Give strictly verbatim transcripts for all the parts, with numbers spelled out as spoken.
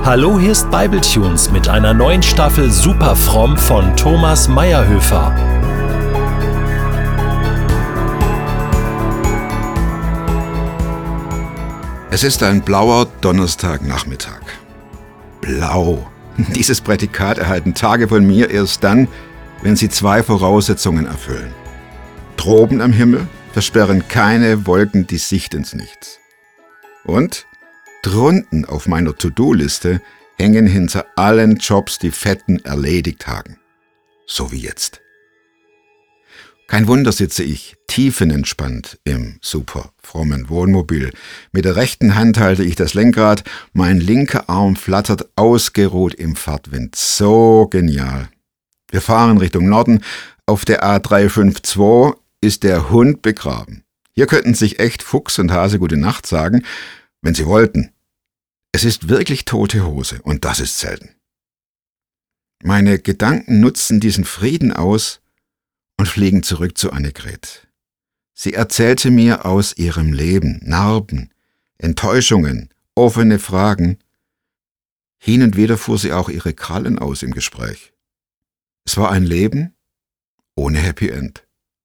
Hallo, hier ist Bibletunes mit einer neuen Staffel Super fromm von Thomas Meyerhöfer. Es ist ein blauer Donnerstagnachmittag. Blau. Dieses Prädikat erhalten Tage von mir erst dann, wenn sie zwei Voraussetzungen erfüllen. Droben am Himmel versperren keine Wolken die Sicht ins Nichts. Und drunten auf meiner To-Do-Liste hängen hinter allen Jobs die fetten Erledigtagen. So wie jetzt. Kein Wunder sitze ich tiefenentspannt im super frommen Wohnmobil. Mit der rechten Hand halte ich das Lenkrad, mein linker Arm flattert ausgeruht im Fahrtwind. So genial. Wir fahren Richtung Norden. Auf der A drei fünf zwei ist der Hund begraben. Hier könnten sich echt Fuchs und Hase gute Nacht sagen, wenn sie wollten. Es ist wirklich tote Hose und das ist selten. Meine Gedanken nutzen diesen Frieden aus und fliegen zurück zu Annegret. Sie erzählte mir aus ihrem Leben Narben, Enttäuschungen, offene Fragen. Hin und wieder fuhr sie auch ihre Krallen aus im Gespräch. Es war ein Leben ohne Happy End.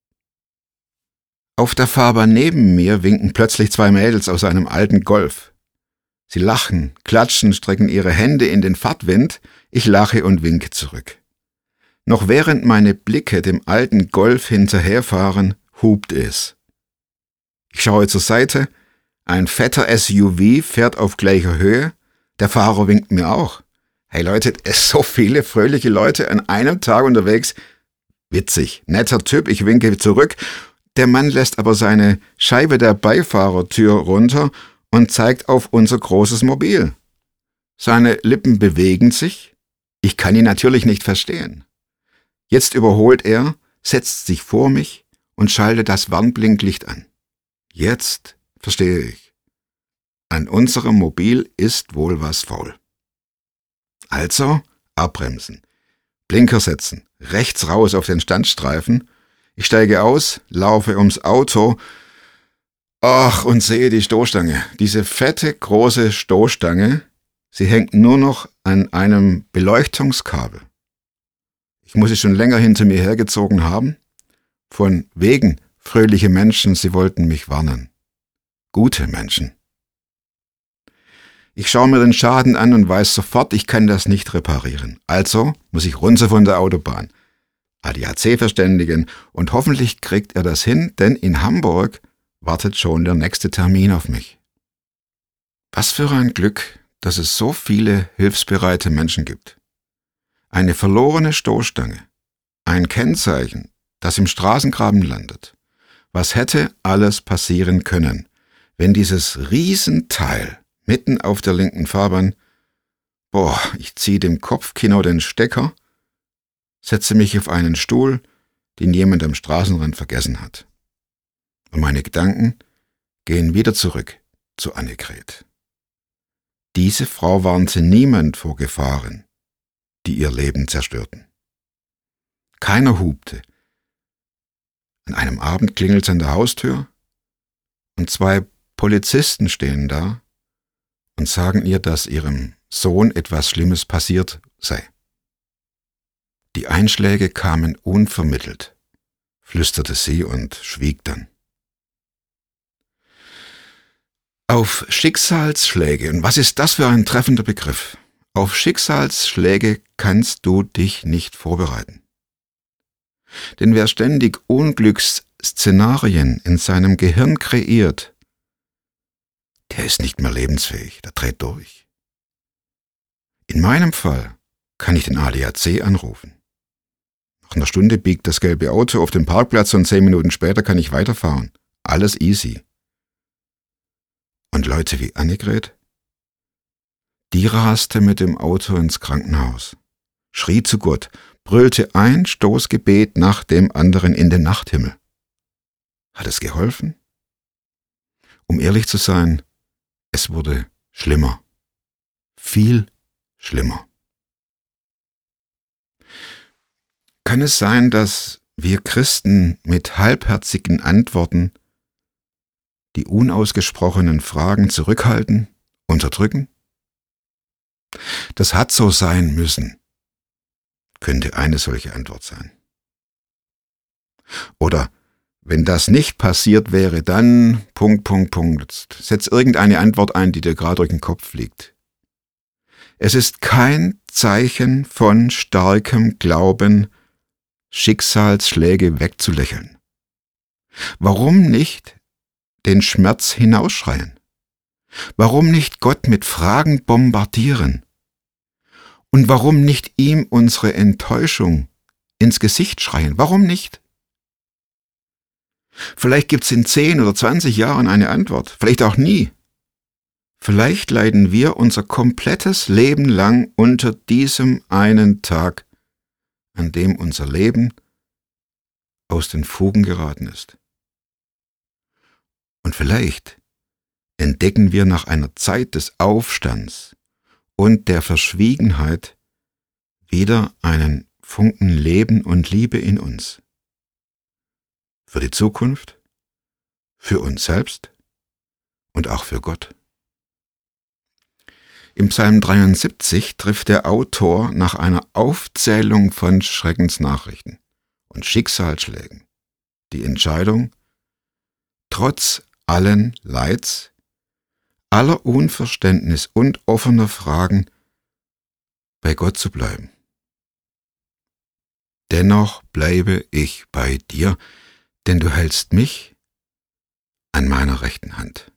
Auf der Fahrbahn neben mir winken plötzlich zwei Mädels aus einem alten Golf. Sie lachen, klatschen, strecken ihre Hände in den Fahrtwind. Ich lache und winke zurück. Noch während meine Blicke dem alten Golf hinterherfahren, hupt es. Ich schaue zur Seite. Ein fetter S U V fährt auf gleicher Höhe. Der Fahrer winkt mir auch. Hey Leute, es sind so viele fröhliche Leute an einem Tag unterwegs. Witzig, netter Typ, ich winke zurück. Der Mann lässt aber seine Scheibe der Beifahrertür runter und zeigt auf unser großes Mobil. Seine Lippen bewegen sich. Ich kann ihn natürlich nicht verstehen. Jetzt überholt er, setzt sich vor mich und schaltet das Warnblinklicht an. Jetzt verstehe ich. An unserem Mobil ist wohl was faul. Also abbremsen, Blinker setzen, rechts raus auf den Standstreifen. Ich steige aus, laufe ums Auto, ach, und sehe die Stoßstange. Diese fette, große Stoßstange, sie hängt nur noch an einem Beleuchtungskabel. Ich muss sie schon länger hinter mir hergezogen haben. Von wegen fröhliche Menschen, sie wollten mich warnen. Gute Menschen. Ich schaue mir den Schaden an und weiß sofort, ich kann das nicht reparieren. Also muss ich runter von der Autobahn. A D A C verständigen und hoffentlich kriegt er das hin, denn in Hamburg wartet schon der nächste Termin auf mich. Was für ein Glück, dass es so viele hilfsbereite Menschen gibt. Eine verlorene Stoßstange, ein Kennzeichen, das im Straßengraben landet. Was hätte alles passieren können, wenn dieses Riesenteil mitten auf der linken Fahrbahn, boah, ich ziehe dem Kopfkino den Stecker, setze mich auf einen Stuhl, den jemand am Straßenrand vergessen hat. Und meine Gedanken gehen wieder zurück zu Annegret. Diese Frau warnte niemand vor Gefahren, die ihr Leben zerstörten. Keiner hupte. An einem Abend klingelt's an der Haustür und zwei Polizisten stehen da und sagen ihr, dass ihrem Sohn etwas Schlimmes passiert sei. Die Einschläge kamen unvermittelt, flüsterte sie und schwieg dann. Auf Schicksalsschläge, und was ist das für ein treffender Begriff? Auf Schicksalsschläge kannst du dich nicht vorbereiten. Denn wer ständig Unglücksszenarien in seinem Gehirn kreiert, der ist nicht mehr lebensfähig, der dreht durch. In meinem Fall kann ich den A D A C anrufen. Nach einer Stunde biegt das gelbe Auto auf den Parkplatz und zehn Minuten später kann ich weiterfahren. Alles easy. Und Leute wie Annegret? Die raste mit dem Auto ins Krankenhaus, schrie zu Gott, brüllte ein Stoßgebet nach dem anderen in den Nachthimmel. Hat es geholfen? Um ehrlich zu sein, es wurde schlimmer. Viel schlimmer. Kann es sein, dass wir Christen mit halbherzigen Antworten die unausgesprochenen Fragen zurückhalten, unterdrücken? Das hat so sein müssen, könnte eine solche Antwort sein. Oder wenn das nicht passiert wäre, dann Punkt, Punkt, Punkt. Setz irgendeine Antwort ein, die dir gerade durch den Kopf liegt. Es ist kein Zeichen von starkem Glauben, Schicksalsschläge wegzulächeln. Warum nicht den Schmerz hinausschreien? Warum nicht Gott mit Fragen bombardieren? Und warum nicht ihm unsere Enttäuschung ins Gesicht schreien? Warum nicht? Vielleicht gibt's in zehn oder zwanzig Jahren eine Antwort, vielleicht auch nie. Vielleicht leiden wir unser komplettes Leben lang unter diesem einen Tag, an dem unser Leben aus den Fugen geraten ist. Und vielleicht entdecken wir nach einer Zeit des Aufstands und der Verschwiegenheit wieder einen Funken Leben und Liebe in uns. Für die Zukunft, für uns selbst und auch für Gott. Im Psalm dreiundsiebzig trifft der Autor nach einer Aufzählung von Schreckensnachrichten und Schicksalsschlägen die Entscheidung, trotz allen Leids, aller Unverständnis und offener Fragen bei Gott zu bleiben. Dennoch bleibe ich bei dir, denn du hältst mich an meiner rechten Hand.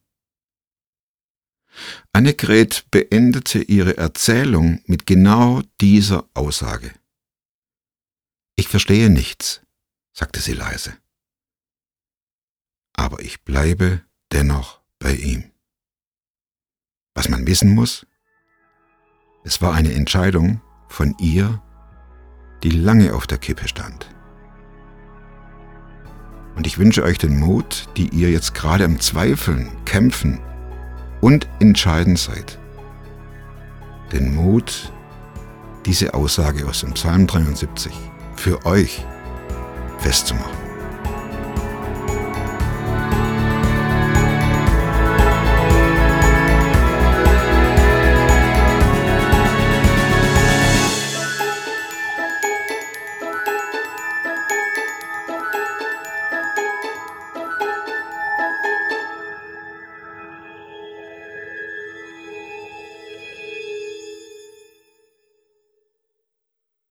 Annegret beendete ihre Erzählung mit genau dieser Aussage. Ich verstehe nichts, sagte sie leise. Aber ich bleibe dennoch bei ihm. Was man wissen muss, es war eine Entscheidung von ihr, die lange auf der Kippe stand. Und ich wünsche euch den Mut, die ihr jetzt gerade im Zweifeln, Kämpfen und Entscheiden seid. Den Mut, diese Aussage aus dem Psalm dreiundsiebzig für euch festzumachen.